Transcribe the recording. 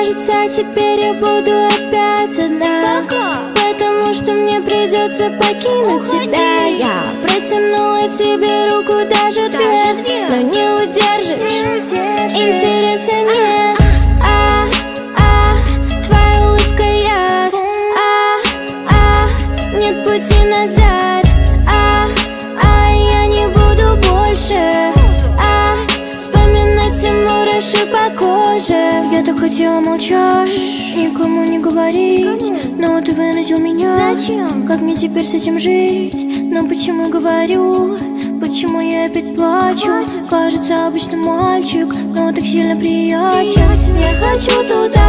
говорится, теперь я буду опять одна. Потому что мне придется покинуть тебя. Я протянула тебе руку, даже дверь, но не удержишь, интереса нет. Твоя улыбка яд. Нет пути назад. Я не буду больше вспоминать те мураши по коже. Я так хотела молчать, никому не говорить, но вот ты вынудил меня. Зачем? Как мне теперь с этим жить? Но почему говорю? Почему я опять плачу? Кажется, обычный мальчик, но так сильно приятен. Я хочу туда,